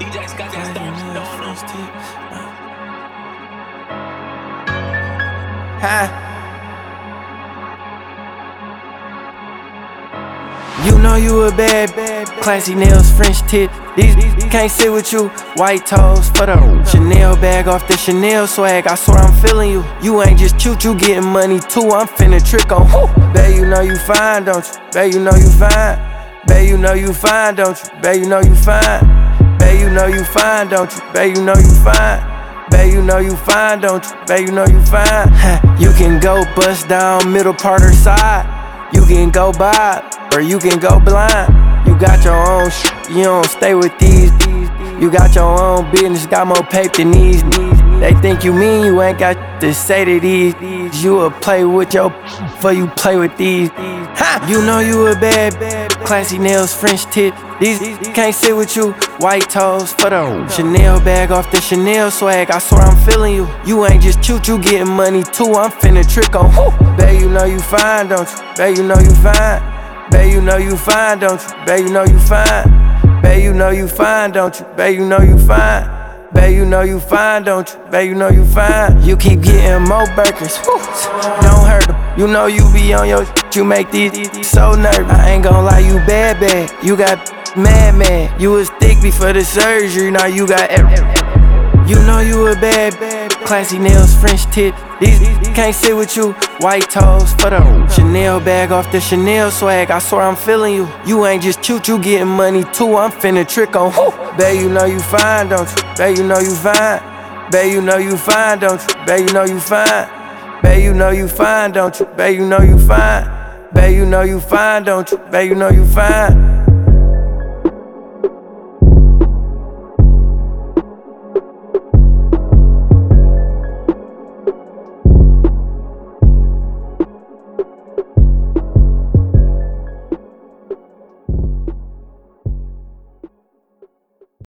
EJ's got that stuff going on. You know you a bad, classy nails, French tip. These can't sit with you. White toes for the Chanel bag off the Chanel swag. I swear I'm feeling you. You ain't just cute, you getting money too. I'm finna trick on who? Babe, you know you fine, don't you? Babe, you know you fine. Babe, you know you fine, don't you? Babe, you know you fine. Babe, you know you fine, don't you? Babe, you know you fine. Babe, you know you fine, don't you? Babe, you know you fine. You can go bust down middle part or side. You can go bob, or you can go blind. You got your own you don't stay with these. You got your own business, got more paper than these. They think you mean, you ain't got to say to these. You will play with your before you play with these. You know you a bad, classy nails, French tip. These can't sit with you. White toes for the Chanel bag off the Chanel swag. I swear I'm feeling you. You ain't just cute, you getting money too. I'm finna trick on who? Babe, you know you fine, don't you? Babe, you know you fine. Babe, you know you fine, don't you? Babe, you know you fine. Babe, you know you fine, don't you? Babe, you know you fine. Babe, you know you fine, don't you? Babe, you know you fine. You keep getting more burgers, don't hurt them. You know you be on your you make these so nervous. I ain't gon' lie, you bad. You got mad. You was thick before the surgery, now you got You know you a bad, classy nails, French tip. These can't sit with you. White toes for the Chanel bag off the Chanel swag. I swear I'm feeling you. You ain't just cute, you getting money too. I'm finna trick on who? Babe, you know you fine, don't you? Babe, you know you fine. Babe, you know you fine, don't you? Babe, you know you fine. Babe, you know you fine, don't you? Babe, you know you fine. Babe, you know you fine, don't you? Babe, you know you fine.